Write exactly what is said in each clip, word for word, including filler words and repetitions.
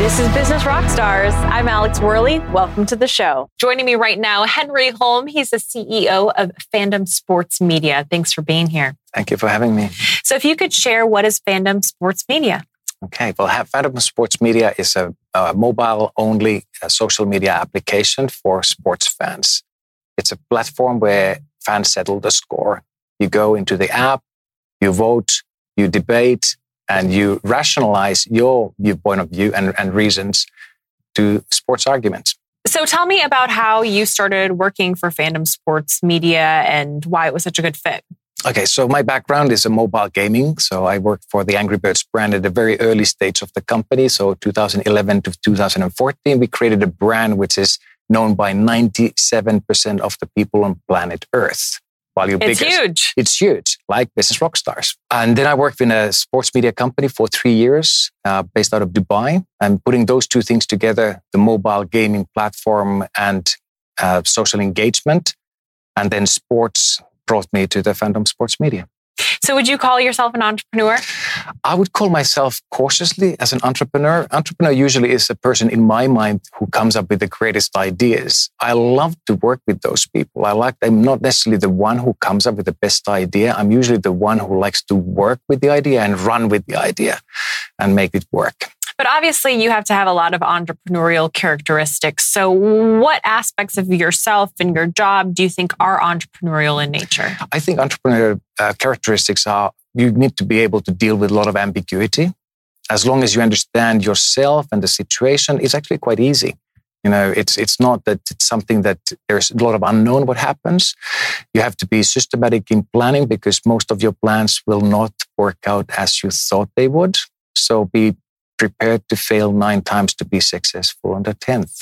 This is Business Rockstars. I'm Alex Worley. Welcome to the show. Joining me right now, Henry Holm. He's the C E O of Fandom Sports Media. Thanks for being here. Thank you for having me. So if you could share, what is Fandom Sports Media? Okay, well, Fandom Sports Media is a, a mobile-only uh, social media application for sports fans. It's a platform where fans settle the score. You go into the app, you vote, you debate, and you rationalize your viewpoint of view and, and reasons to sports arguments. So tell me about how you started working for Fandom Sports Media and why it was such a good fit. Okay, so my background is in mobile gaming. So I worked for the Angry Birds brand at the very early stage of the company. So two thousand eleven to two thousand fourteen, we created a brand which is known by ninety-seven percent of the people on planet Earth. While you're it's biggest. huge. It's huge, like Business Rockstars. And then I worked in a sports media company for three years, uh, based out of Dubai. And putting those two things together, the mobile gaming platform and uh, social engagement, and then sports brought me to the Fandom Sports Media. So would you call yourself an entrepreneur? I would call myself cautiously as an entrepreneur. Entrepreneur usually is a person in my mind who comes up with the greatest ideas. I love to work with those people. I like, I'm not necessarily the one who comes up with the best idea. I'm usually the one who likes to work with the idea and run with the idea and make it work. But obviously, you have to have a lot of entrepreneurial characteristics. So what aspects of yourself and your job do you think are entrepreneurial in nature? I think entrepreneurial uh, characteristics are, you need to be able to deal with a lot of ambiguity. As long as you understand yourself and the situation, it's actually quite easy. You know, it's it's not that it's something that there's a lot of unknown what happens. You have to be systematic in planning because most of your plans will not work out as you thought they would. So be prepared to fail nine times to be successful on the tenth.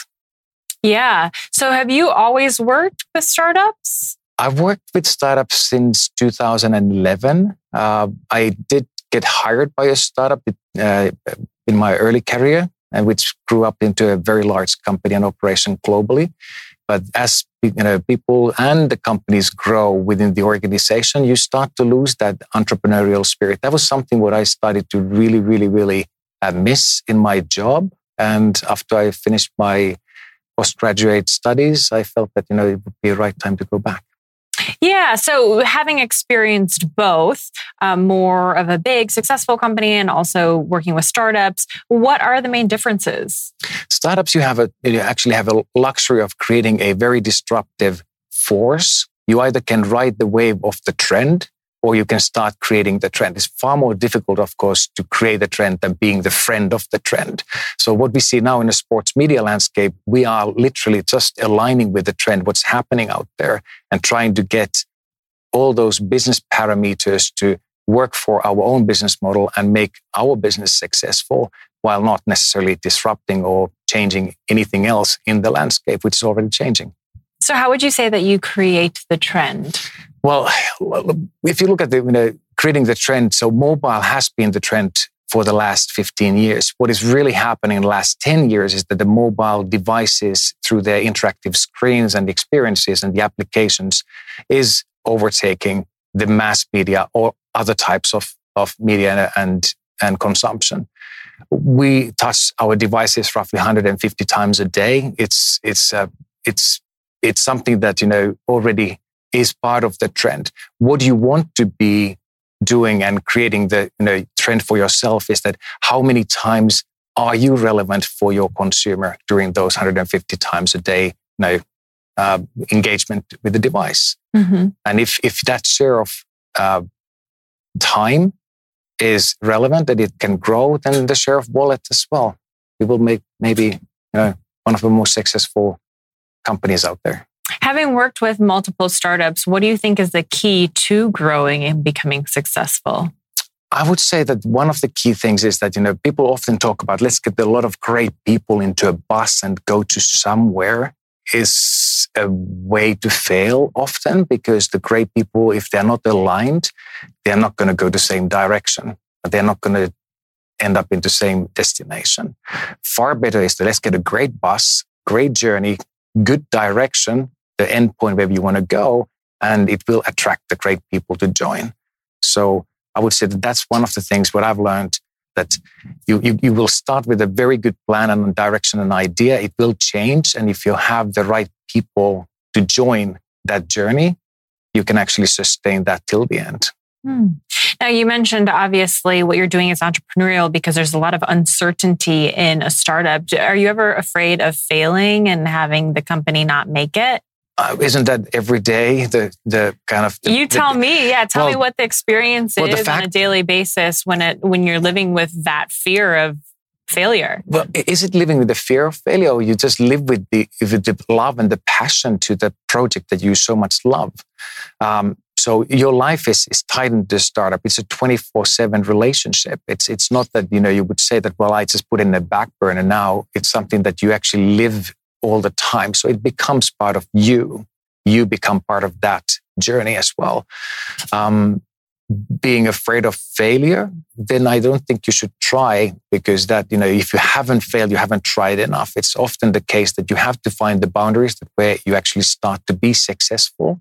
Yeah. So have you always worked with startups? I've worked with startups since two thousand eleven. Uh, I did get hired by a startup uh, in my early career, and which grew up into a very large company and operation globally. But as you know, people and the companies grow within the organization, you start to lose that entrepreneurial spirit. That was something what I started to really, really, really uh, miss in my job. And after I finished my postgraduate studies, I felt that, you know, it would be the right time to go back. Yeah. So having experienced both, um, more of a big successful company and also working with startups, what are the main differences? Startups, you have a you actually have a luxury of creating a very disruptive force. You either can ride the wave of the trend or you can start creating the trend. It's far more difficult, of course, to create the trend than being the friend of the trend. So what we see now in the sports media landscape, we are literally just aligning with the trend, what's happening out there, and trying to get all those business parameters to work for our own business model and make our business successful while not necessarily disrupting or changing anything else in the landscape, which is already changing. So how would you say that you create the trend? Well, if you look at the, you know, creating the trend, so mobile has been the trend for the last fifteen years. What is really happening in the last ten years is that the mobile devices, through their interactive screens and experiences and the applications, is overtaking the mass media or other types of, of media and, and consumption. We touch our devices roughly one hundred fifty times a day. It's, it's, uh, it's, it's something that, you know, already is part of the trend. What you want to be doing and creating the you know, trend for yourself is that how many times are you relevant for your consumer during those one hundred fifty times a day you know, uh, engagement with the device. Mm-hmm. And if, if that share of uh, time is relevant, that it can grow, then the share of wallet as well. We will make maybe you know, one of the most successful companies out there. Having worked with multiple startups, what do you think is the key to growing and becoming successful? I would say that one of the key things is that, you know, people often talk about, let's get a lot of great people into a bus and go to somewhere, is a way to fail often, because the great people, if they're not aligned, they're not going to go the same direction. They're not going to end up in the same destination. Far better is that let's get a great bus, great journey, good direction, the end point where you want to go, and it will attract the great people to join. So I would say that that's one of the things what I've learned that you, you, you will start with a very good plan and direction and idea. It will change. And if you have the right people to join that journey, you can actually sustain that till the end. Hmm. Now, you mentioned obviously what you're doing is entrepreneurial because there's a lot of uncertainty in a startup. Are you ever afraid of failing and having the company not make it? Uh, isn't that every day the the kind of the, you tell the, me yeah tell well, me what the experience well, is the fact, on a daily basis when it when you're living with that fear of failure? Well, is it living with the fear of failure, or you just live with the with the love and the passion to the project that you so much love? Um, so your life is is tied into the startup. It's a twenty-four seven relationship. It's it's not that, you know, you would say that, well, I just put it in the back burner now. It's something that you actually live all the time. So it becomes part of you. You become part of that journey as well. Um, being afraid of failure, then I don't think you should try, because that, you know, if you haven't failed, you haven't tried enough. It's often the case that you have to find the boundaries that where you actually start to be successful.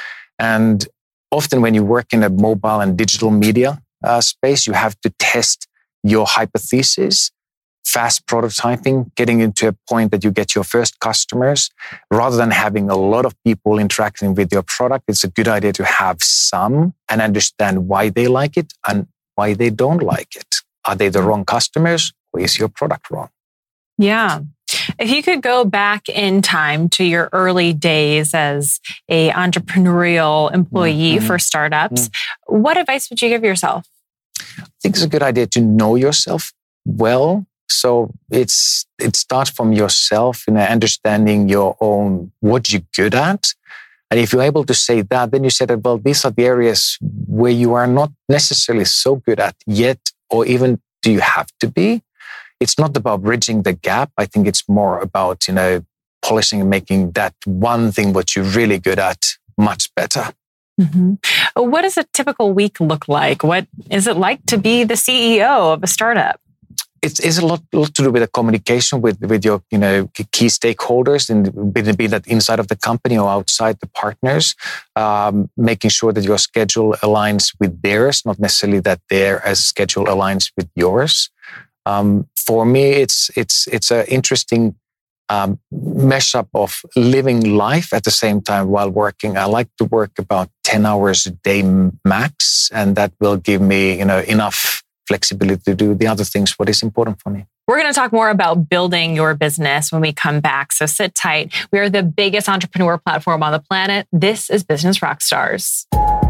And often when you work in a mobile and digital media uh, space, you have to test your hypothesis, fast prototyping, getting into a point that you get your first customers. Rather than having a lot of people interacting with your product, it's a good idea to have some and understand why they like it and why they don't like it. Are they the wrong customers, or is your product wrong? Yeah. If you could go back in time to your early days as a entrepreneurial employee mm-hmm. for startups, mm-hmm. what advice would you give yourself? I think it's a good idea to know yourself well. So it's it starts from yourself, you know, understanding your own, what you're good at. And if you're able to say that, then you say that, well, these are the areas where you are not necessarily so good at yet, or even do you have to be? It's not about bridging the gap. I think it's more about, you know, polishing and making that one thing what you're really good at much better. Mm-hmm. What does a typical week look like? What is it like to be the C E O of a startup? It's, it's a lot, lot to do with the communication with, with your, you know, key stakeholders, and be that inside of the company or outside the partners, um, making sure that your schedule aligns with theirs, not necessarily that their schedule aligns with yours. Um, for me, it's it's it's an interesting um, mashup of living life at the same time while working. I like to work about ten hours a day max, and that will give me, you know, enough flexibility to do the other things, what is important for me. We're going to talk more about building your business when we come back, so sit tight. We are the biggest entrepreneur platform on the planet. This is Business Rockstars.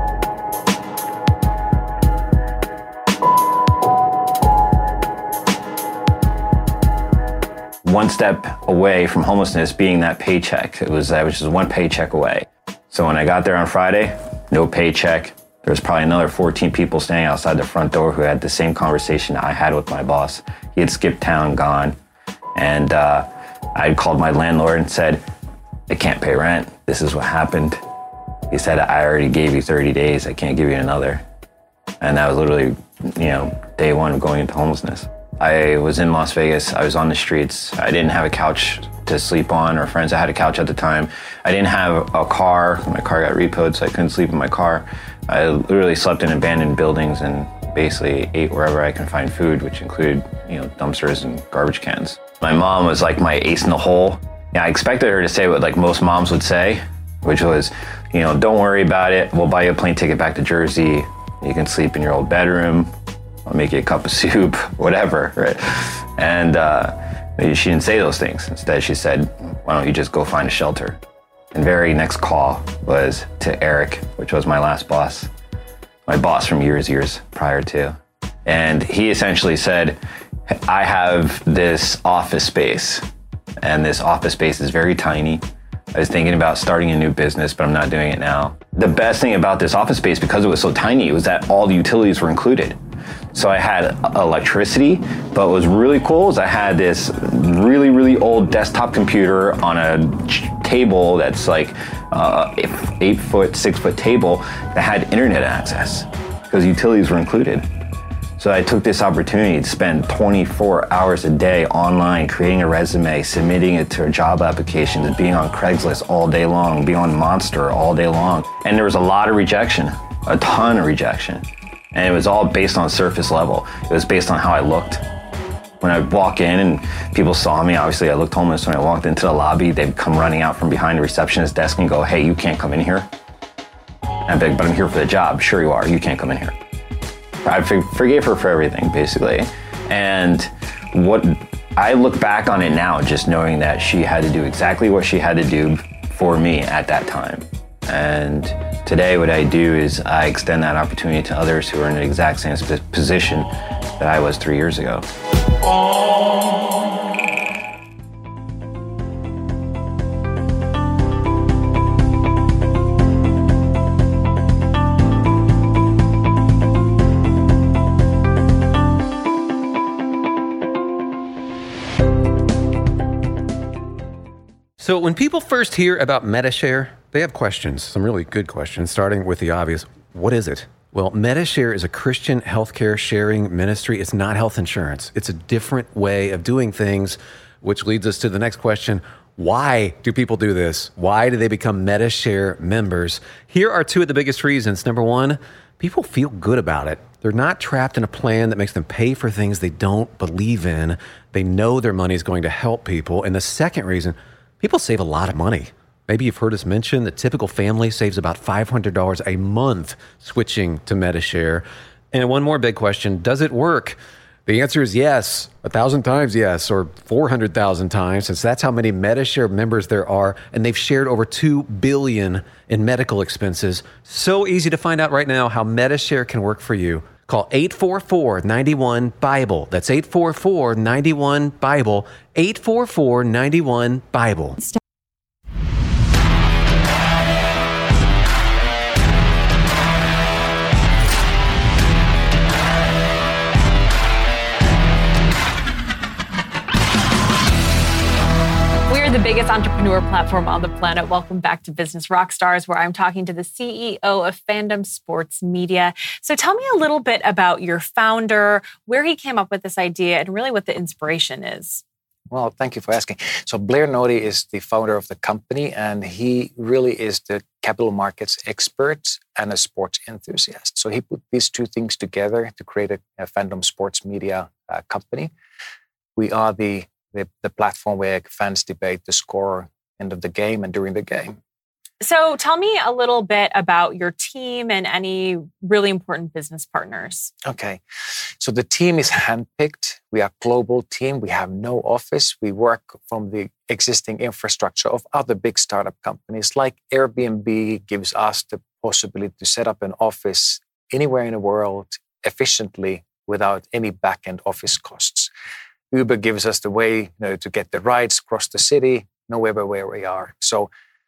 One step away from homelessness being that paycheck. It was, I was just one paycheck away. So when I got there on Friday, no paycheck. There was probably another fourteen people standing outside the front door who had the same conversation I had with my boss. He had skipped town, gone. And uh, I had called my landlord and said, I can't pay rent. This is what happened. He said, I already gave you thirty days. I can't give you another. And that was literally, you know, day one of going into homelessness. I was in Las Vegas. I was on the streets. I didn't have a couch to sleep on or friends. I had a couch at the time. I didn't have a car. My car got repoed, so I couldn't sleep in my car. I literally slept in abandoned buildings and basically ate wherever I can find food, which included, you know, dumpsters and garbage cans. My mom was like my ace in the hole. Yeah, I expected her to say what like most moms would say, which was, you know, don't worry about it. We'll buy you a plane ticket back to Jersey. You can sleep in your old bedroom. I'll make you a cup of soup, whatever, right? And uh, she didn't say those things. Instead, she said, why don't you just go find a shelter? And very next call was to Eric, which was my last boss, my boss from years, years prior to. And he essentially said, I have this office space, and this office space is very tiny. I was thinking about starting a new business, but I'm not doing it now. The best thing about this office space, because it was so tiny, was that all the utilities were included. So I had electricity, but what was really cool is I had this really, really old desktop computer on a table that's like uh, eight foot, six foot table that had internet access because utilities were included. So I took this opportunity to spend twenty-four hours a day online, creating a resume, submitting it to job applications, being on Craigslist all day long, being on Monster all day long. And there was a lot of rejection, a ton of rejection. And it was all based on surface level. It was based on how I looked. When I would walk in and people saw me, obviously I looked homeless. When I walked into the lobby, they'd come running out from behind the receptionist desk and go, hey, you can't come in here. And I'd be like, but I'm here for the job. Sure you are, you can't come in here. I forgave her for everything, basically. And what I look back on it now, just knowing that she had to do exactly what she had to do for me at that time. And today what I do is I extend that opportunity to others who are in the exact same position that I was three years ago. So when people first hear about Medi-Share, they have questions, some really good questions, starting with the obvious. What is it? Well, Medi-Share is a Christian healthcare sharing ministry. It's not health insurance. It's a different way of doing things, which leads us to the next question. Why do people do this? Why do they become Medi-Share members? Here are two of the biggest reasons. Number one, people feel good about it. They're not trapped in a plan that makes them pay for things they don't believe in. They know their money is going to help people. And the second reason, people save a lot of money. Maybe you've heard us mention the typical family saves about five hundred dollars a month switching to Medi-Share. And one more big question, does it work? The answer is yes, a thousand times yes, or four hundred thousand times, since that's how many Medi-Share members there are, and they've shared over two billion dollars in medical expenses. So easy to find out right now how Medi-Share can work for you. Call eight four four, nine one, BIBLE. That's eight four four, nine one, BIBLE, eight four four, nine one, BIBLE. The biggest entrepreneur platform on the planet. Welcome back to Business Rockstars, where I'm talking to the C E O of Fandom Sports Media. So tell me a little bit about your founder, where he came up with this idea, and really what the inspiration is. Well, thank you for asking. So Blair Nodi is the founder of the company, and he really is the capital markets expert and a sports enthusiast. So he put these two things together to create a, a Fandom Sports Media uh, company. We are the The, the platform where fans debate the score, end of the game, and during the game. So tell me a little bit about your team and any really important business partners. Okay. So the team is handpicked. We are a global team. We have no office. We work from the existing infrastructure of other big startup companies like Airbnb gives us the possibility to set up an office anywhere in the world efficiently without any back-end office costs. Uber gives us the way, you know, to get the rides across the city, nowhere but where we are. So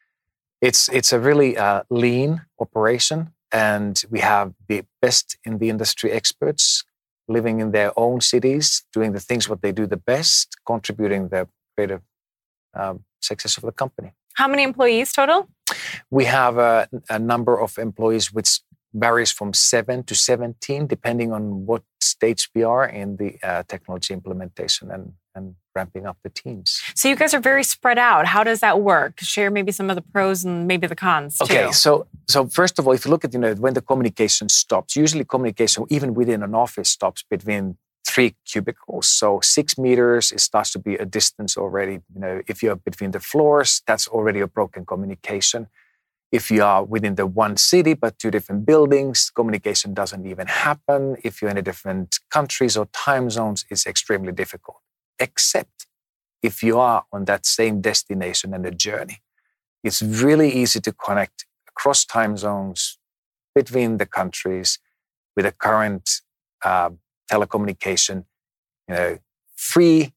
it's it's a really uh, lean operation, and we have the best in the industry experts living in their own cities, doing the things what they do the best, contributing the creative um, success of the company. How many employees total? We have a, a number of employees which varies from seven to seventeen, depending on what stage we are in the uh, technology implementation and, and ramping up the teams. So you guys are very spread out. How does that work? Share maybe some of the pros and maybe the cons too. Okay, so so first of all, if you look at, you know, when the communication stops, usually communication even within an office stops between three cubicles. So six meters, it starts to be a distance already. You know, if you're between the floors, that's already a broken communication. If you are within the one city, but two different buildings, communication doesn't even happen. If you're in a different countries or time zones, it's extremely difficult. Except if you are on that same destination and a journey. It's really easy to connect across time zones between the countries with a current uh, telecommunication, you know, free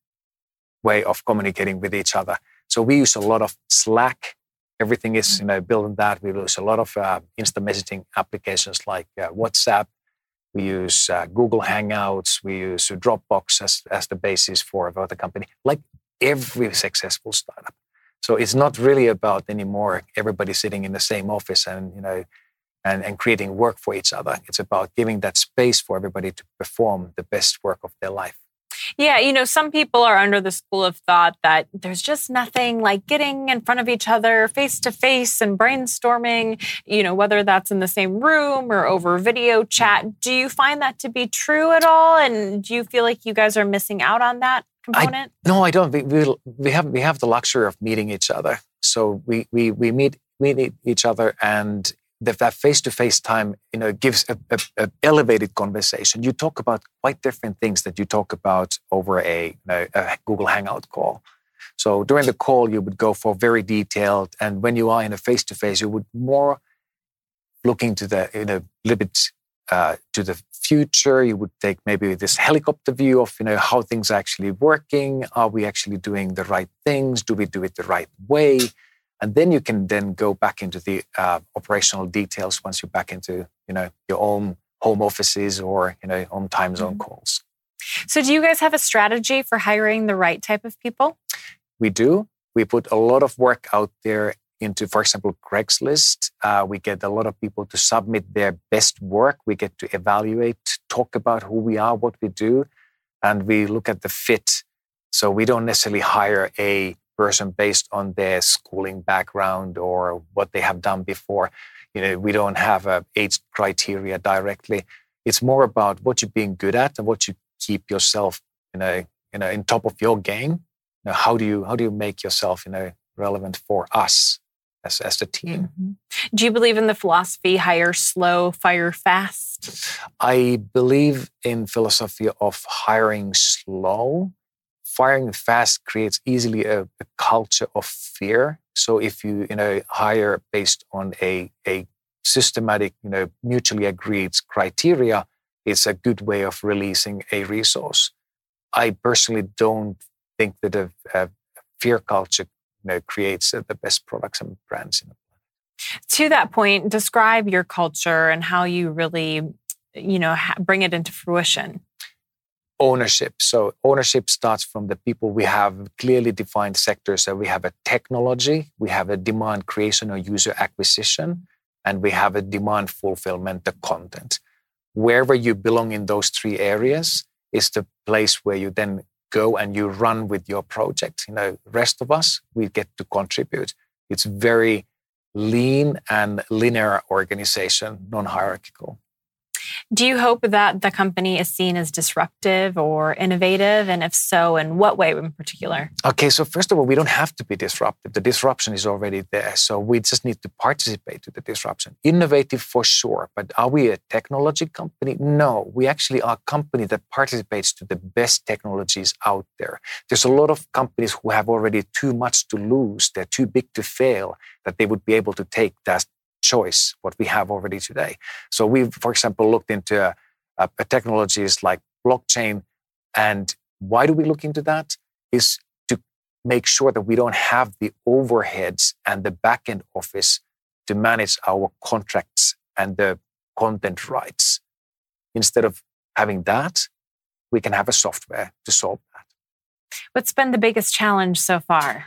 way of communicating with each other. So we use a lot of Slack. Everything is, you know, built on that. We use a lot of uh, instant messaging applications like uh, WhatsApp. We use uh, Google Hangouts. We use Dropbox as, as the basis for, for the company, like every successful startup. So it's not really about anymore everybody sitting in the same office and, you know, and, and creating work for each other. It's about giving that space for everybody to perform the best work of their life. Yeah, you know, some people are under the school of thought that there's just nothing like getting in front of each other face to face and brainstorming, you know, whether that's in the same room or over video chat. Do you find that to be true at all? And do you feel like you guys are missing out on that component? I, no, I don't. We, we we have we have the luxury of meeting each other. So we we we meet we meet each other, and that face-to-face time, you know, gives a, a, a elevated conversation. You talk about quite different things that you talk about over a, you know, a Google Hangout call. So during the call, you would go for very detailed, and when you are in a face-to-face, you would more look into the, you know, a little bit uh, to the future. You would take maybe this helicopter view of, you know, how things are actually working. Are we actually doing the right things? Do we do it the right way? And then you can then go back into the uh, operational details once you're back into, you know, your own home offices or, you know, on time zone mm-hmm. calls. So do you guys have a strategy for hiring the right type of people? We do. We put a lot of work out there into, for example, Craigslist. Uh, we get a lot of people to submit their best work. We get to evaluate, talk about who we are, what we do, and we look at the fit. So we don't necessarily hire a person based on their schooling background or what they have done before. You know, we don't have a age criteria directly. It's more about what you're being good at and what you keep yourself, you know, you know, in top of your game. You know, how do you how do you make yourself, you know, relevant for us as as the team? Mm-hmm. Do you believe in the philosophy hire slow, fire fast? I believe in philosophy of hiring slow. Firing fast creates easily a, a culture of fear. So if you, you know, hire based on a, a systematic, you know, mutually agreed criteria, it's a good way of releasing a resource. I personally don't think that a, a fear culture, you know, creates the best products and brands in the planet. To that point, describe your culture and how you really, you know, bring it into fruition. Ownership. So ownership starts from the people. We have clearly defined sectors. So we have a technology, we have a demand creation or user acquisition, and we have a demand fulfillment, the content. Wherever you belong in those three areas is the place where you then go and you run with your project. You know, the rest of us, we get to contribute. It's very lean and linear organization, non-hierarchical. Do you hope that the company is seen as disruptive or innovative? And if so, in what way in particular? Okay, so first of all, we don't have to be disruptive. The disruption is already there. So we just need to participate to the disruption. Innovative for sure, but are we a technology company? No, we actually are a company that participates to the best technologies out there. There's a lot of companies who have already too much to lose. They're too big to fail, that they would be able to take that choice, what we have already today. So we've, for example, looked into uh, uh, technologies like blockchain. And why do we look into that? Is to make sure that we don't have the overheads and the back-end office to manage our contracts and the content rights. Instead of having that, we can have a software to solve that. What's been the biggest challenge so far?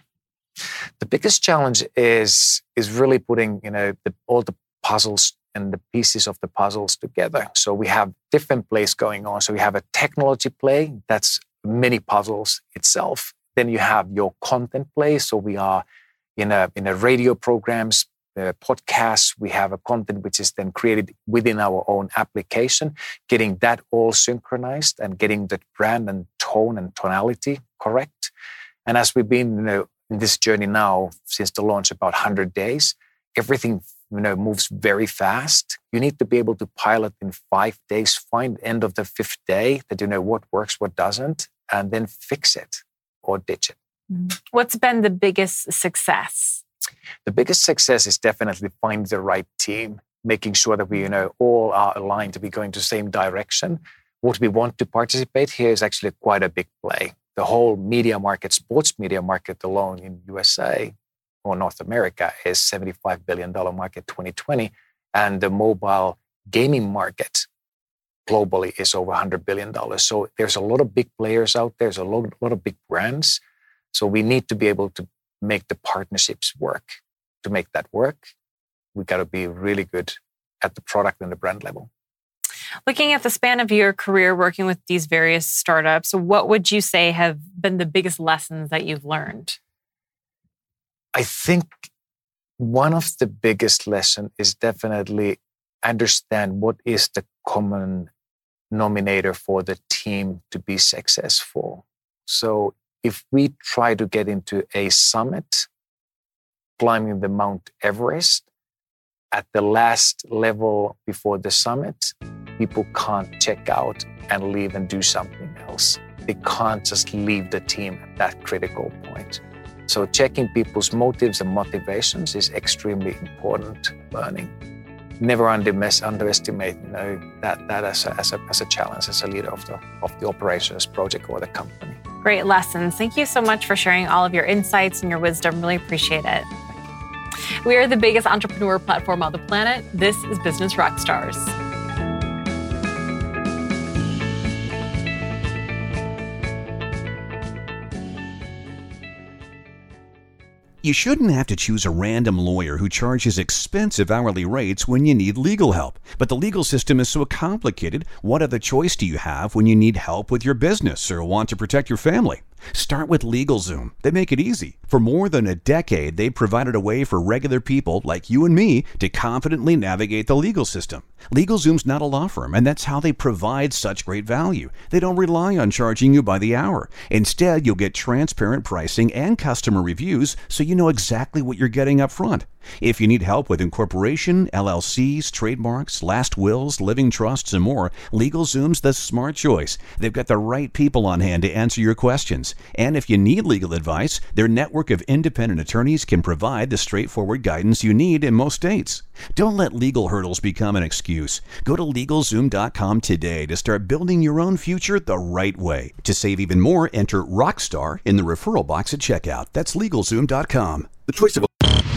The biggest challenge is is really putting, you know, the, all the puzzles and the pieces of the puzzles together. So we have different plays going on. So we have a technology play that's many puzzles itself. Then you have your content play. So we are in a in a radio programs, uh, podcasts. We have a content which is then created within our own application. Getting that all synchronized and getting the brand and tone and tonality correct. And as we've been, you know, in this journey now, since the launch about one hundred days, everything, you know, moves very fast. You need to be able to pilot in five days, find end of the fifth day that you know what works, what doesn't, and then fix it or ditch it. What's been the biggest success? The biggest success is definitely find the right team, making sure that we, you know, all are aligned to be going to the same direction. What we want to participate here is actually quite a big play. The whole media market, sports media market alone in U S A or North America is seventy-five billion dollars market twenty twenty. And the mobile gaming market globally is over one hundred billion dollars. So there's a lot of big players out there. There's a lot, lot of big brands. So we need to be able to make the partnerships work. To make that work, we got to be really good at the product and the brand level. Looking at the span of your career working with these various startups, what would you say have been the biggest lessons that you've learned? I think one of the biggest lessons is definitely understand what is the common denominator for the team to be successful. So if we try to get into a summit, climbing the Mount Everest, at the last level before the summit, people can't check out and leave and do something else. They can't just leave the team at that critical point. So checking people's motives and motivations is extremely important learning. Never underestimate you know, that, that as, a, as, a, as a challenge, as a leader of the, of the operations project or the company. Great lessons. Thank you so much for sharing all of your insights and your wisdom. Really appreciate it. We are the biggest entrepreneur platform on the planet. This is Business Rockstars. You shouldn't have to choose a random lawyer who charges expensive hourly rates when you need legal help. But the legal system is so complicated, what other choice do you have when you need help with your business or want to protect your family? Start with LegalZoom. They make it easy. For more than a decade, they've provided a way for regular people like you and me to confidently navigate the legal system. LegalZoom's not a law firm, and that's how they provide such great value. They don't rely on charging you by the hour. Instead, you'll get transparent pricing and customer reviews so you know exactly what you're getting up front. If you need help with incorporation, L L Cs, trademarks, last wills, living trusts, and more, LegalZoom's the smart choice. They've got the right people on hand to answer your questions. And if you need legal advice, their network of independent attorneys can provide the straightforward guidance you need in most states. Don't let legal hurdles become an excuse. Go to LegalZoom dot com today to start building your own future the right way. To save even more, enter Rockstar in the referral box at checkout. That's LegalZoom dot com. The choice of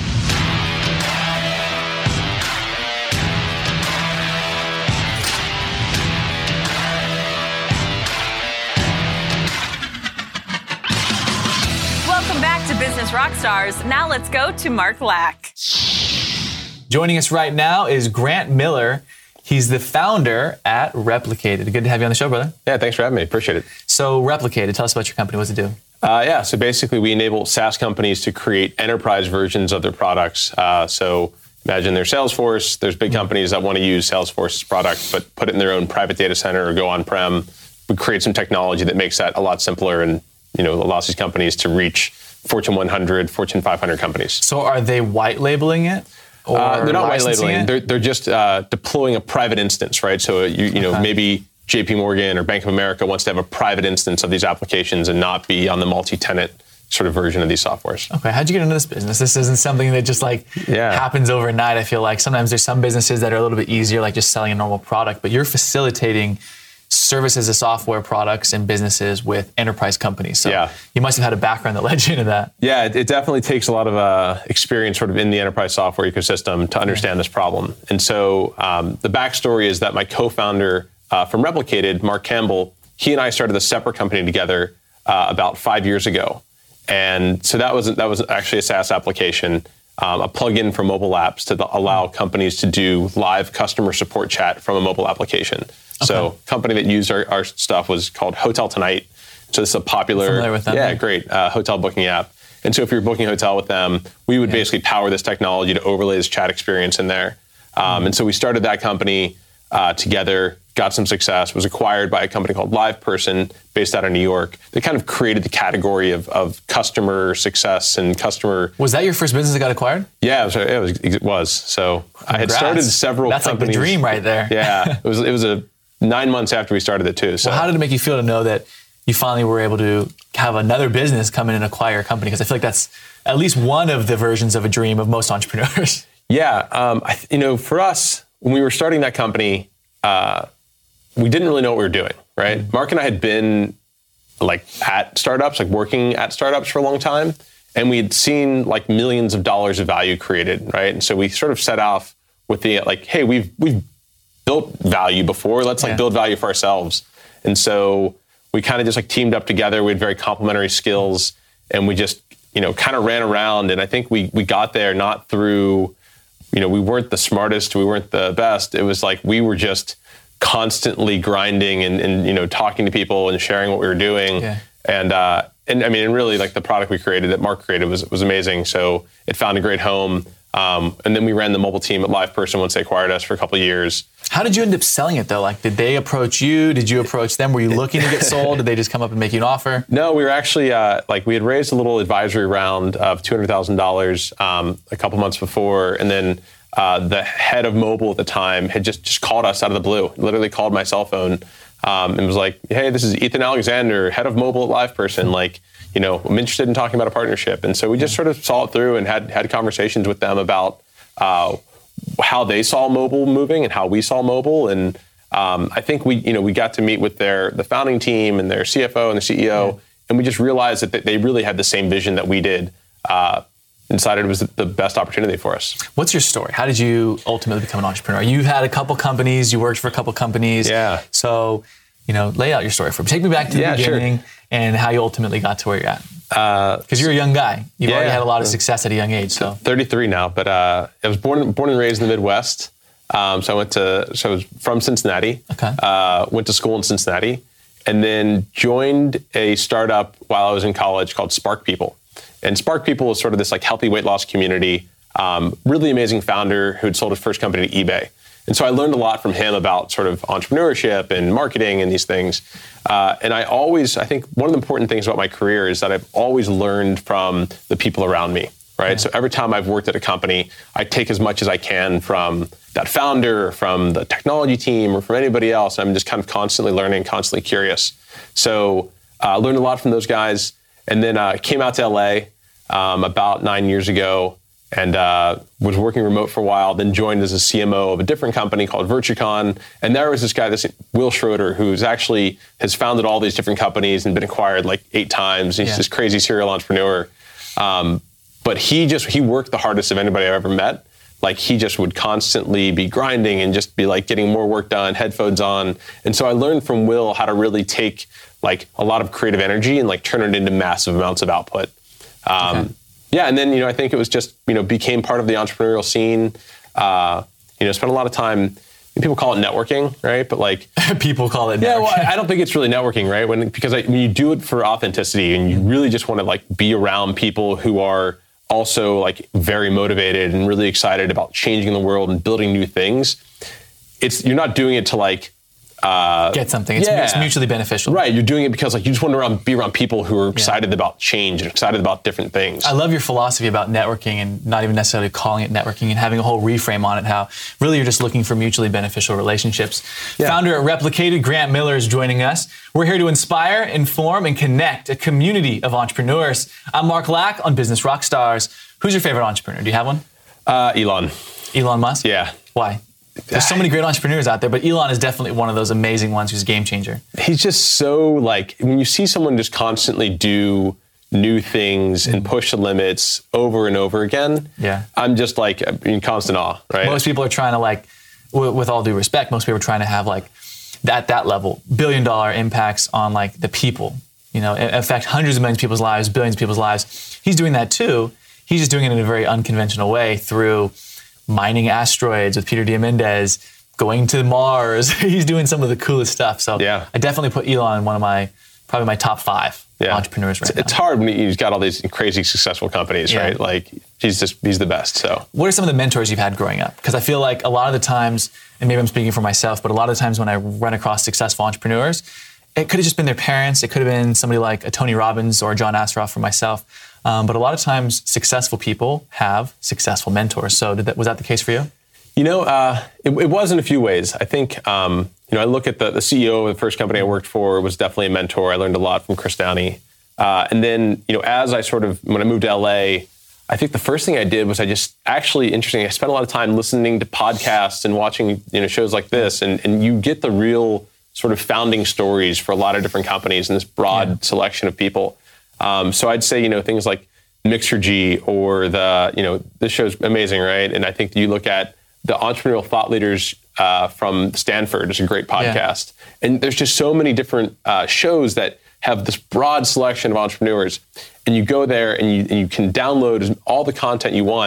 Business Rockstars. Now let's go to Mark Lack. Joining us right now is Grant Miller. He's the founder at Replicated. Good to have you on the show, brother. Yeah, thanks for having me. Appreciate it. So Replicated, tell us about your company. What's it do? Uh, yeah, so basically we enable SaaS companies to create enterprise versions of their products. Uh, so imagine their Salesforce. There's big companies that want to use Salesforce's product, but put it in their own private data center or go on-prem. We create some technology that makes that a lot simpler and, you know, allows these companies to reach Fortune one hundred, Fortune five hundred companies. So are they white labeling it? Or uh, they're not white labeling it? They're, they're just uh, deploying a private instance, right? So, you, you know, okay. maybe J P Morgan or Bank of America wants to have a private instance of these applications and not be on the multi-tenant sort of version of these softwares. Okay, how'd you get into this business? This isn't something that just like yeah. happens overnight. I feel like sometimes there's some businesses that are a little bit easier, like just selling a normal product, but you're facilitating services as software products and businesses with enterprise companies. So yeah. you must have had a background that led you into that. Yeah, it, it definitely takes a lot of uh, experience sort of in the enterprise software ecosystem to understand yeah. this problem. And so um, the backstory is that my co-founder uh, from Replicated, Mark Campbell, he and I started a separate company together uh, about five years ago. And so that was that was actually a SaaS application, um, a plugin for mobile apps to the, allow companies to do live customer support chat from a mobile application. Okay. So company that used our, our stuff was called Hotel Tonight. So this is a popular, familiar with them, yeah, right? great uh, hotel booking app. And so if you're booking a hotel with them, we would yeah. basically power this technology to overlay this chat experience in there. Um, mm-hmm. And so we started that company uh, together, got some success, was acquired by a company called LivePerson based out of New York. They kind of created the category of, of customer success and customer. Was that your first business that got acquired? Yeah, it was. It was. It was. So Congrats. I had started several That's companies. That's like the dream right there. Yeah, it was. It was a nine months after we started it too. So well, how did it make you feel to know that you finally were able to have another business come in and acquire a company? Because I feel like that's at least one of the versions of a dream of most entrepreneurs. Yeah, um, I, you know, for us, when we were starting that company, uh, we didn't really know what we were doing, right? Mm-hmm. Mark and I had been like at startups, like working at startups for a long time, and we had seen like millions of dollars of value created, right? And so we sort of set off with the like, hey, we've we've built value before. Let's like yeah. build value for ourselves. And so we kind of just like teamed up together. We had very complementary skills, and we just, you know, kind of ran around. And I think we we got there not through, you know, we weren't the smartest, we weren't the best. It was like we were just constantly grinding and, and, you know, talking to people and sharing what we were doing. Yeah. And, uh, and I mean, and really like the product we created that Mark created was, was amazing. So it found a great home. Um, and then we ran the mobile team at LivePerson once they acquired us for a couple of years. How did you end up selling it though? Like, did they approach you? Did you approach them? Were you looking to get sold? Did they just come up and make you an offer? No, we were actually, uh, like we had raised a little advisory round of two hundred thousand dollars um, a couple months before. And then uh, the head of mobile at the time had just, just called us out of the blue, literally called my cell phone um, and was like, hey, this is Ethan Alexander, head of mobile at LivePerson. Like, you know, I'm interested in talking about a partnership. And so we just sort of saw it through and had had conversations with them about uh, how they saw mobile moving and how we saw mobile. And um, I think we, you know, we got to meet with their the founding team and their C F O and the C E O, yeah. and we just realized that they really had the same vision that we did. Uh, and decided it was the best opportunity for us. What's your story? How did you ultimately become an entrepreneur? You've had a couple companies, you worked for a couple companies. Yeah. So, you know, lay out your story for me. Take me back to the yeah, beginning sure. and how you ultimately got to where you're at. Because uh, you're a young guy. You've yeah, already had a lot of success at a young age. So thirty-three now, but uh, I was born born and raised in the Midwest. Um, so I went to, so I was from Cincinnati. Okay. Uh, went to school in Cincinnati, and then joined a startup while I was in college called Spark People. And Spark People is sort of this like healthy weight loss community. Um, really amazing founder who had sold his first company to eBay. And so I learned a lot from him about sort of entrepreneurship and marketing and these things. Uh, and I always, I think one of the important things about my career is that I've always learned from the people around me, right? Yeah. So every time I've worked at a company, I take as much as I can from that founder, from the technology team, or from anybody else. I'm just kind of constantly learning, constantly curious. So I uh, learned a lot from those guys. And then I uh, came out to L A um, about nine years ago. And uh, was working remote for a while, then joined as a C M O of a different company called Virtucon. And there was this guy, this Will Schroeder, who's actually has founded all these different companies and been acquired like eight times. He's yeah. this crazy serial entrepreneur. Um, but he just, he worked the hardest of anybody I've ever met. Like he just would constantly be grinding and just be like getting more work done, headphones on. And so I learned from Will how to really take like a lot of creative energy and like turn it into massive amounts of output. Um, okay. Yeah, and then, you know, I think it was just, you know, became part of the entrepreneurial scene. Uh, you know, spent a lot of time, people call it networking, right? But like... people call it networking. Yeah, well, I don't think it's really networking, right? When Because I, when you do it for authenticity and you really just want to like be around people who are also like very motivated and really excited about changing the world and building new things, it's you're not doing it to like... Uh, get something. It's, yeah. it's mutually beneficial. Right. You're doing it because like you just want to around, be around people who are excited yeah. about change and excited about different things. I love your philosophy about networking and not even necessarily calling it networking and having a whole reframe on it, how really you're just looking for mutually beneficial relationships. Yeah. Founder at Replicated, Grant Miller, is joining us. We're here to inspire, inform, and connect a community of entrepreneurs. I'm Mark Lack on Business Rockstars. Who's your favorite entrepreneur? Do you have one? Uh, Elon. Elon Musk? Yeah. Why? There's so many great entrepreneurs out there, but Elon is definitely one of those amazing ones who's a game changer. He's just so like, when you see someone just constantly do new things and push the limits over and over again, yeah, I'm just like in constant awe, right? Most people are trying to like, w- with all due respect, most people are trying to have like, at that level, billion dollar impacts on like the people, you know, affect hundreds of millions of people's lives, billions of people's lives. He's doing that too. He's just doing it in a very unconventional way through mining asteroids with Peter Diamandis, going to Mars. He's doing some of the coolest stuff. So yeah. I definitely put Elon in one of my, probably my top five yeah. entrepreneurs right it's, now. It's hard when he's got all these crazy successful companies, yeah. right? Like he's just, he's the best, so. What are some of the mentors you've had growing up? Because I feel like a lot of the times, and maybe I'm speaking for myself, but a lot of the times when I run across successful entrepreneurs, it could have just been their parents. It could have been somebody like a Tony Robbins or John Assaraf for myself. Um, but a lot of times, successful people have successful mentors. So did that, was that the case for you? You know, uh, it, it was in a few ways. I think, um, you know, I look at the, the C E O of the first company I worked for was definitely a mentor. I learned a lot from Chris Downey. Uh, and then, you know, as I sort of, when I moved to L A, I think the first thing I did was I just actually, interesting, I spent a lot of time listening to podcasts and watching, you know, shows like this. And, and you get the real sort of founding stories for a lot of different companies and this broad yeah. selection of people. Um, so I'd say, you know, things like Mixergy or the, you know, this show's amazing, right? And I think you look at the entrepreneurial thought leaders uh, from Stanford, it's a great podcast. Yeah. And there's just so many different uh, shows that have this broad selection of entrepreneurs. And you go there and you, and you can download all the content you want.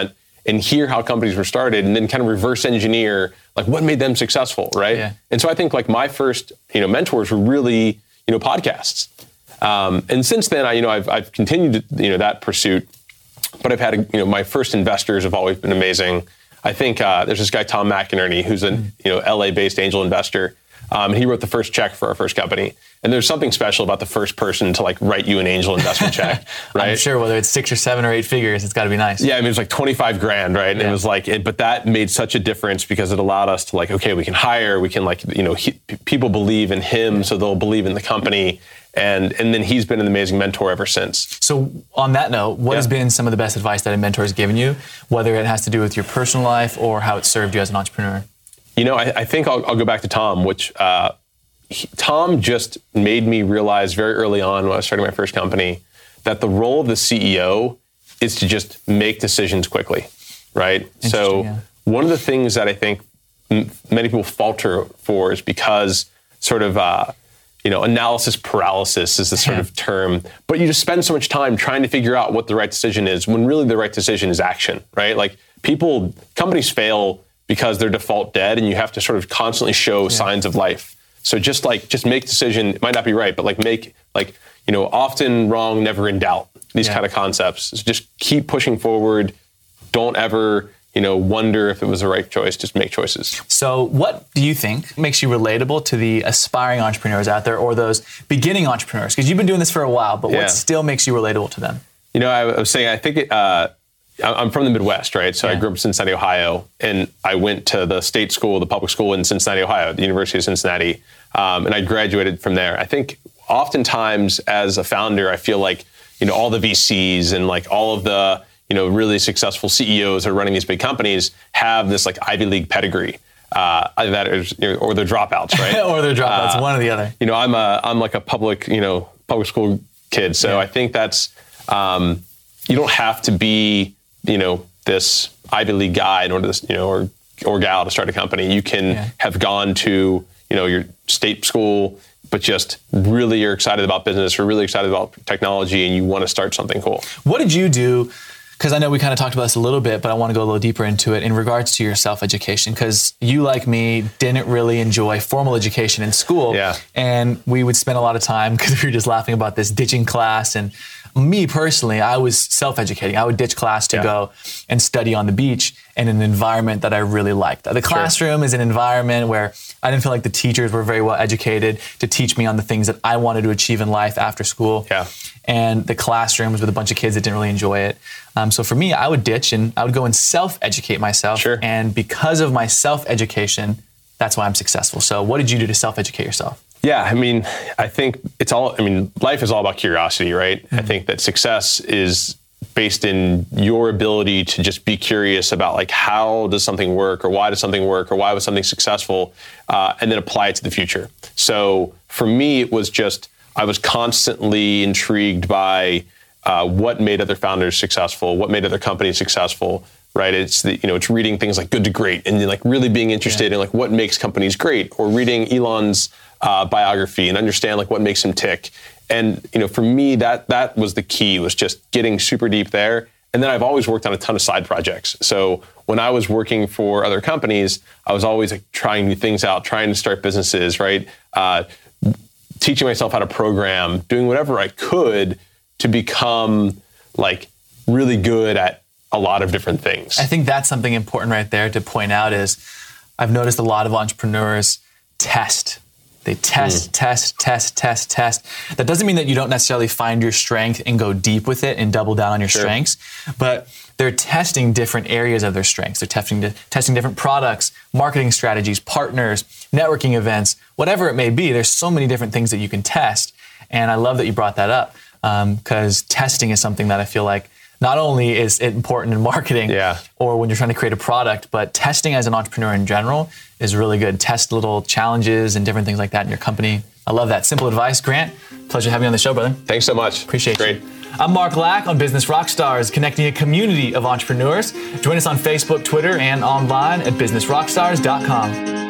and hear how companies were started and then kind of reverse engineer like what made them successful, right? Yeah. And so I think like my first, you know, mentors were really, you know, podcasts. Um, and since then, I, you know, I've, I've continued, you know, that pursuit, but I've had, a, you know, my first investors have always been amazing. I think uh, there's this guy, Tom McInerney, who's a, you know, L A-based angel investor. Um, and he wrote the first check for our first company. And there's something special about the first person to like write you an angel investment check, right? I'm sure whether it's six or seven or eight figures, it's got to be nice. Yeah, I mean, it was like twenty-five grand, right? And yeah. it was like, it, but that made such a difference because it allowed us to like, okay, we can hire, we can like, you know, he, people believe in him, so they'll believe in the company. And and then he's been an amazing mentor ever since. So on that note, what yeah. has been some of the best advice that a mentor has given you, whether it has to do with your personal life or how it served you as an entrepreneur? You know, I, I think I'll, I'll go back to Tom, which uh, he, Tom just made me realize very early on when I was starting my first company that the role of the C E O is to just make decisions quickly, right? So yeah. one of the things that I think m- many people falter for is because sort of, uh, you know, analysis paralysis is the sort yeah. of term, but you just spend so much time trying to figure out what the right decision is when really the right decision is action, right? Like people, companies fail because they're default dead and you have to sort of constantly show yeah. signs of life. So just like, just make decision, it might not be right, but like make, like, you know, often wrong, never in doubt, these yeah. kind of concepts. So just keep pushing forward. Don't ever, you know, wonder if it was the right choice, just make choices. So what do you think makes you relatable to the aspiring entrepreneurs out there or those beginning entrepreneurs? Because you've been doing this for a while, but yeah. what still makes you relatable to them? You know, I was saying, I think it, uh, I'm from the Midwest, right? So yeah. I grew up in Cincinnati, Ohio, and I went to the state school, the public school in Cincinnati, Ohio, the University of Cincinnati, um, and I graduated from there. I think oftentimes as a founder, I feel like, you know, all the V Cs and like all of the, you know, really successful C E Os who are running these big companies have this like Ivy League pedigree. Uh, either that is, you know, or they're dropouts, right? or they're dropouts, uh, one or the other. You know, I'm a, I'm like a public, you know, public school kid. So yeah. I think that's, um, you don't have to be, you know, this Ivy League guy in order to, you know, or, or gal to start a company. You can yeah. have gone to, you know, your state school, but just really you're excited about business or really excited about technology and you want to start something cool. What did you do? Because I know we kind of talked about this a little bit, but I want to go a little deeper into it in regards to your self-education. Because you, like me, didn't really enjoy formal education in school. Yeah. And we would spend a lot of time, because we were just laughing about this, ditching class. And me personally, I was self-educating. I would ditch class to yeah. go and study on the beach in an environment that I really liked. The classroom sure. is an environment where I didn't feel like the teachers were very well educated to teach me on the things that I wanted to achieve in life after school. Yeah. And the classroom was with a bunch of kids that didn't really enjoy it. Um, so for me, I would ditch and I would go and self-educate myself. Sure. And because of my self-education, that's why I'm successful. So what did you do to self-educate yourself? Yeah, I mean, I think it's all, I mean, life is all about curiosity, right? Mm-hmm. I think that success is based in your ability to just be curious about like, how does something work or why does something work or why was something successful, uh, and then apply it to the future. So for me, it was just, I was constantly intrigued by uh, what made other founders successful, what made other companies successful, right? It's the, you know, it's reading things like Good to Great and like really being interested yeah. in like what makes companies great, or reading Elon's uh, biography and understand like what makes him tick. And you know, for me, that that was the key, was just getting super deep there. And then I've always worked on a ton of side projects. So when I was working for other companies, I was always like trying new things out, trying to start businesses, right? Uh, teaching myself how to program, doing whatever I could to become like really good at a lot of different things. I think that's something important right there to point out is I've noticed a lot of entrepreneurs test. They test, mm. test, test, test, test. That doesn't mean that you don't necessarily find your strength and go deep with it and double down on your sure. strengths, but they're testing different areas of their strengths. They're testing, testing different products, marketing strategies, partners, networking events, whatever it may be. There's so many different things that you can test. And I love that you brought that up, because um, testing is something that I feel like not only is it important in marketing yeah. or when you're trying to create a product, but testing as an entrepreneur in general is really good. Test little challenges and different things like that in your company. I love that. Simple advice. Grant, pleasure having you on the show, brother. Thanks so much. Appreciate Great. you. I'm Mark Lack on Business Rockstars, connecting a community of entrepreneurs. Join us on Facebook, Twitter, and online at business rockstars dot com.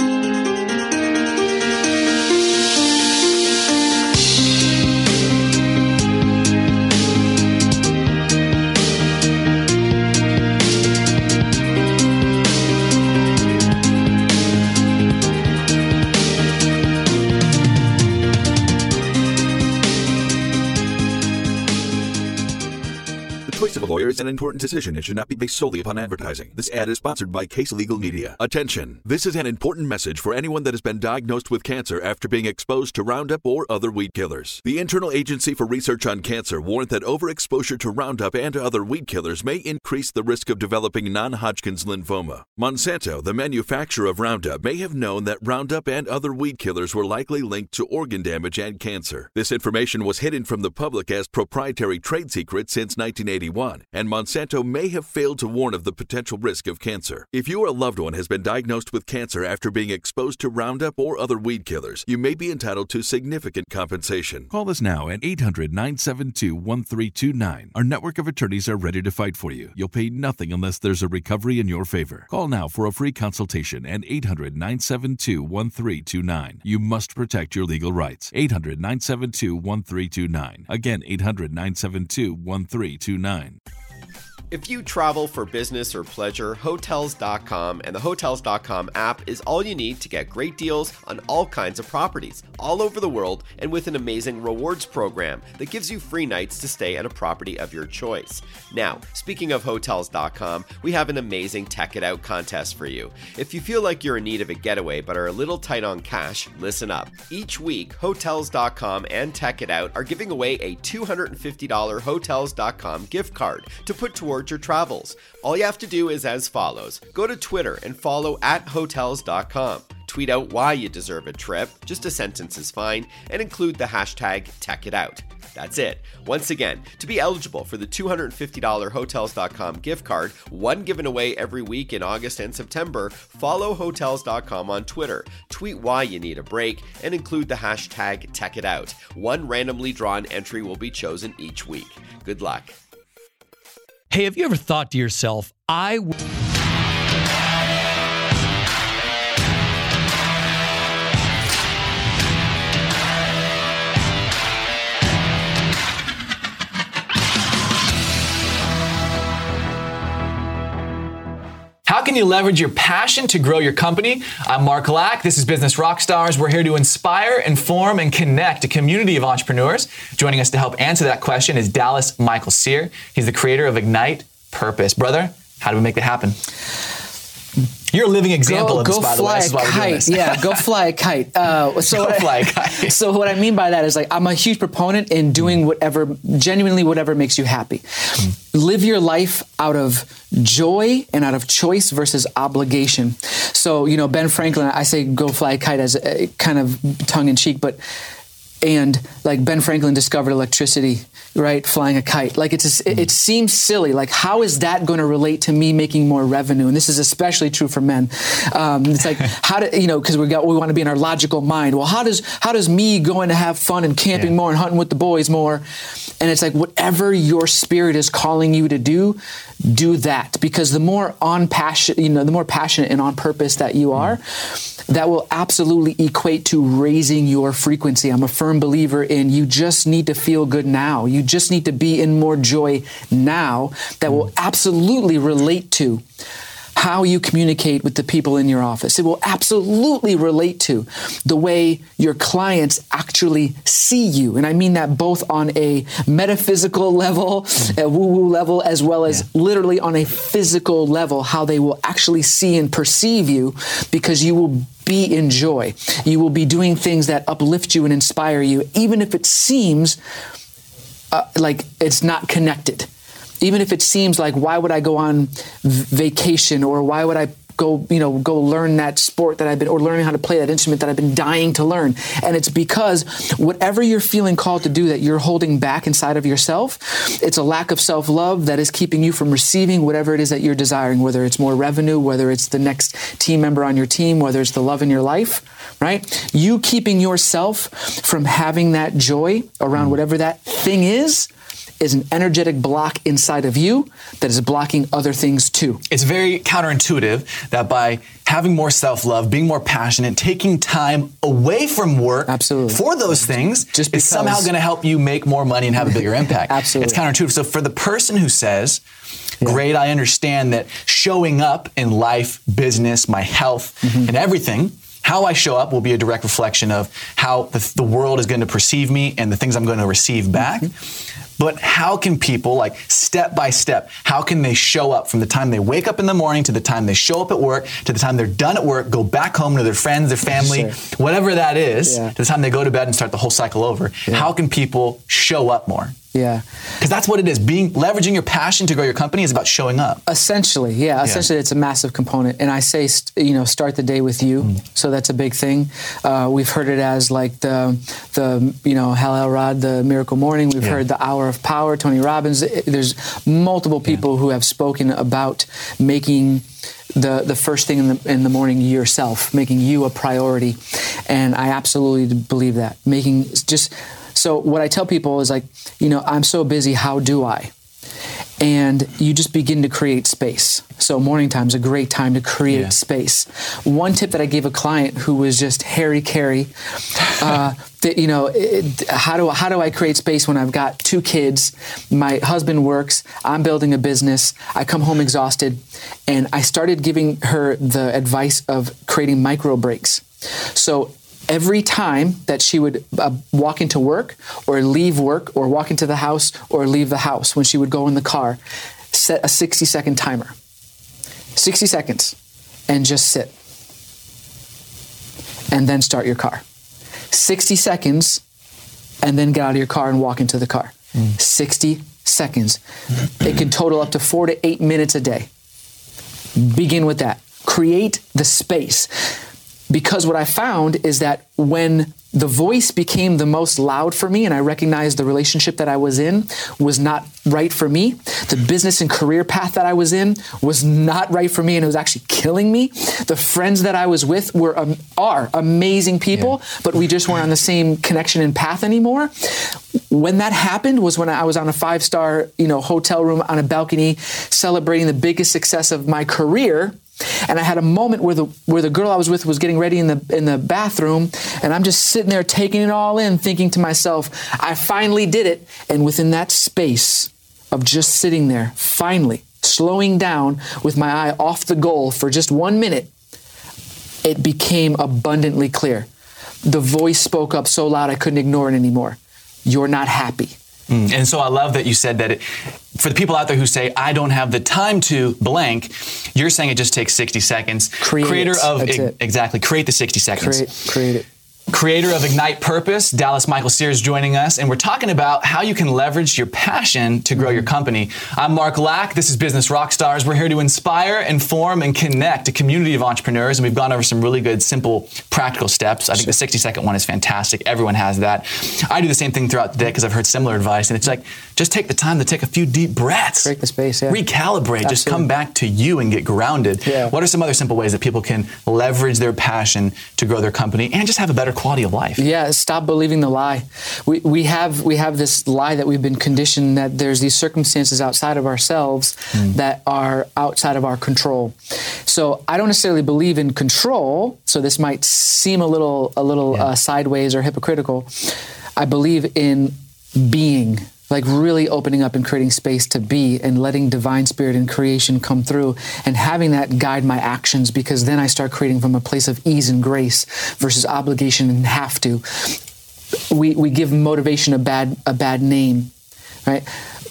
is an important decision and should not be based solely upon advertising. This ad is sponsored by Case Legal Media. Attention! This is an important message for anyone that has been diagnosed with cancer after being exposed to Roundup or other weed killers. The Internal Agency for Research on Cancer warned that overexposure to Roundup and other weed killers may increase the risk of developing non-Hodgkin's lymphoma. Monsanto, the manufacturer of Roundup, may have known that Roundup and other weed killers were likely linked to organ damage and cancer. This information was hidden from the public as proprietary trade secret since nineteen eighty-one, and Monsanto may have failed to warn of the potential risk of cancer. If you or a loved one has been diagnosed with cancer after being exposed to Roundup or other weed killers, you may be entitled to significant compensation. Call us now at eight hundred, nine seven two, one three two nine. Our network of attorneys are ready to fight for you. You'll pay nothing unless there's a recovery in your favor. Call now for a free consultation at eight hundred, nine seven two, one three two nine. You must protect your legal rights. eight hundred, nine seven two, one three two nine. Again, eight hundred, nine seven two, one three two nine. If you travel for business or pleasure, Hotels dot com and the Hotels dot com app is all you need to get great deals on all kinds of properties all over the world, and with an amazing rewards program that gives you free nights to stay at a property of your choice. Now, speaking of Hotels dot com, we have an amazing Tech It Out contest for you. If you feel like you're in need of a getaway but are a little tight on cash, listen up. Each week, Hotels dot com and Tech It Out are giving away a two hundred fifty dollars Hotels dot com gift card to put towards your travels. All you have to do is as follows. Go to Twitter and follow at Hotels dot com. Tweet out why you deserve a trip, just a sentence is fine, and include the hashtag TechItOut. That's it. Once again, to be eligible for the two hundred fifty dollars Hotels dot com gift card, one given away every week in August and September, follow Hotels dot com on Twitter, tweet why you need a break, and include the hashtag TechItOut. One randomly drawn entry will be chosen each week. Good luck. Hey, have you ever thought to yourself, I w- How can you leverage your passion to grow your company? I'm Mark Lack. This is Business Rockstars. We're here to inspire, inform, and connect a community of entrepreneurs. Joining us to help answer that question is Dallas Michael Sear. He's the creator of Ignite Purpose. Brother, how do we make that happen? You're a living example go, of this, go by the way. This is why we're doing this. Yeah, go fly a kite. Uh, so go what fly I, a kite. So what I mean by that is, like, I'm a huge proponent in doing whatever, genuinely whatever makes you happy. Mm. Live your life out of joy and out of choice versus obligation. So, you know, Ben Franklin, I say go fly a kite as a, kind of tongue in cheek, but and like Ben Franklin discovered electricity, right? Flying a kite. Like it's, just, it, it seems silly. Like, how is that going to relate to me making more revenue? And this is especially true for men. Um, it's like, how do, you know, cause we got, we want to be in our logical mind. Well, how does, how does me going to have fun and camping yeah. more and hunting with the boys more? And it's like, whatever your spirit is calling you to do, do that. Because the more on passion, you know, the more passionate and on purpose that you are, mm. that will absolutely equate to raising your frequency. I'm a firm believer in you just need to feel good now. You just need to be in more joy now that will absolutely relate to how you communicate with the people in your office. It will absolutely relate to the way your clients actually see you. And I mean that both on a metaphysical level, a woo-woo level, as well as yeah. literally on a physical level, how they will actually see and perceive you, because you will be in joy. You will be doing things that uplift you and inspire you, even if it seems uh, like it's not connected. Even if it seems like, why would I go on vacation, or why would I go, you know, go learn that sport that I've been, or learning how to play that instrument that I've been dying to learn. And it's because whatever you're feeling called to do that you're holding back inside of yourself, it's a lack of self-love that is keeping you from receiving whatever it is that you're desiring, whether it's more revenue, whether it's the next team member on your team, whether it's the love in your life, right? You keeping yourself from having that joy around whatever that thing is, is an energetic block inside of you that is blocking other things too. It's very counterintuitive that by having more self-love, being more passionate, taking time away from work Absolutely. For those things, just because, is somehow going to help you make more money and have a bigger impact. Absolutely. It's counterintuitive. So for the person who says, yeah. great, I understand that showing up in life, business, my health, mm-hmm. and everything, how I show up will be a direct reflection of how the, the world is going to perceive me and the things I'm going to receive back. Mm-hmm. but how can people, like step by step, how can they show up from the time they wake up in the morning to the time they show up at work, to the time they're done at work, go back home to their friends, their family, sure. whatever that is, yeah. to the time they go to bed and start the whole cycle over. Yeah. How can people show up more? Yeah. Because that's what it is. Being leveraging your passion to grow your company is about showing up. Essentially, yeah. yeah. Essentially, it's a massive component. And I say, you know, start the day with you. Mm. So that's a big thing. Uh, we've heard it as like the, the you know, Hal Elrod, the Miracle Morning. We've yeah. heard the Hour of Power, Tony Robbins. There's multiple people yeah. who have spoken about making the the first thing in the in the morning yourself, making you a priority. And I absolutely believe that. Making just... So what I tell people is like, you know, I'm so busy, how do I? And you just begin to create space. So morning time is a great time to create yeah. space. One tip that I gave a client who was just hairy-carry, uh, that, you know, it, how do how do I create space when I've got two kids, my husband works, I'm building a business, I come home exhausted, and I started giving her the advice of creating micro breaks. So every time that she would uh, walk into work or leave work or walk into the house or leave the house, when she would go in the car, set a sixty second timer. sixty seconds and just sit. And then start your car. sixty seconds and then get out of your car and walk into the car. Mm. sixty seconds. It can total up to four to eight minutes a day. Begin with that. Create the space. Because what I found is that when the voice became the most loud for me and I recognized the relationship that I was in was not right for me, the business and career path that I was in was not right for me and it was actually killing me. The friends that I was with were um, are amazing people, yeah. but we just weren't on the same connection and path anymore. When that happened was when I was on a five-star, you know, hotel room on a balcony celebrating the biggest success of my career. And I had a moment where the where the girl I was with was getting ready in the in the bathroom, and I'm just sitting there taking it all in, thinking to myself, I finally did it. And within that space of just sitting there, finally slowing down with my eye off the goal for just one minute, it became abundantly clear. The voice spoke up so loud I couldn't ignore it anymore. You're not happy. Mm. And so I love that you said that it, for the people out there who say, I don't have the time to blank, you're saying it just takes sixty seconds. Create Creator it. of That's e- it. Exactly. Create the sixty seconds. Create, create it. Creator of Ignite Purpose, Dallas Michael Sears, joining us, and we're talking about how you can leverage your passion to grow your company. I'm Mark Lack. This is Business Rockstars. We're here to inspire, inform, and connect a community of entrepreneurs, and we've gone over some really good, simple, practical steps. I think the sixty second one is fantastic. Everyone has that. I do the same thing throughout the day because I've heard similar advice, and it's like, just take the time to take a few deep breaths. Create the space, yeah. Recalibrate. Absolutely. Just come back to you and get grounded. Yeah. What are some other simple ways that people can leverage their passion to grow their company and just have a better quality of life? Yeah, stop believing the lie. We we have we have this lie that we've been conditioned that there's these circumstances outside of ourselves mm. that are outside of our control. So I don't necessarily believe in control. So this might seem a little a little yeah. uh, sideways or hypocritical. I believe in being. Like really opening up and creating space to be and letting divine spirit and creation come through and having that guide my actions, because then I start creating from a place of ease and grace versus obligation and have to. We we give motivation a bad a bad name, right?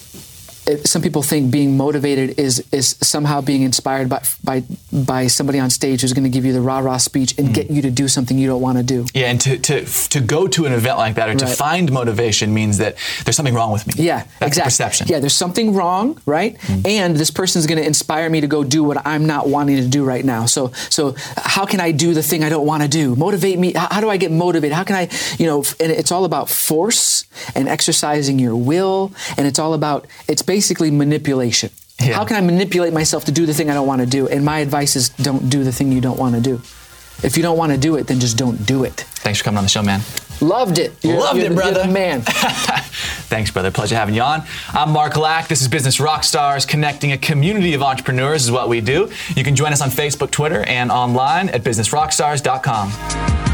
Some people think being motivated is is somehow being inspired by by by somebody on stage who's going to give you the rah-rah speech and mm. get you to do something you don't want to do. Yeah, and to to to go to an event like that or to right. find motivation means that there's something wrong with me. Yeah, That's exactly. the perception. Yeah, there's something wrong, right? Mm. And this person's going to inspire me to go do what I'm not wanting to do right now. So so how can I do the thing I don't want to do? Motivate me. How, how do I get motivated? How can I, you know, and it's all about force and exercising your will, and it's all about, it's basically basically manipulation. Yeah. How can I manipulate myself to do the thing I don't want to do? And my advice is don't do the thing you don't want to do. If you don't want to do it, then just don't do it. Thanks for coming on the show, man. Loved it. You're, Loved you're, it, brother. You're the man. Thanks, brother. Pleasure having you on. I'm Mark Lack. This is Business Rockstars. Connecting a community of entrepreneurs is what we do. You can join us on Facebook, Twitter, and online at business rockstars dot com.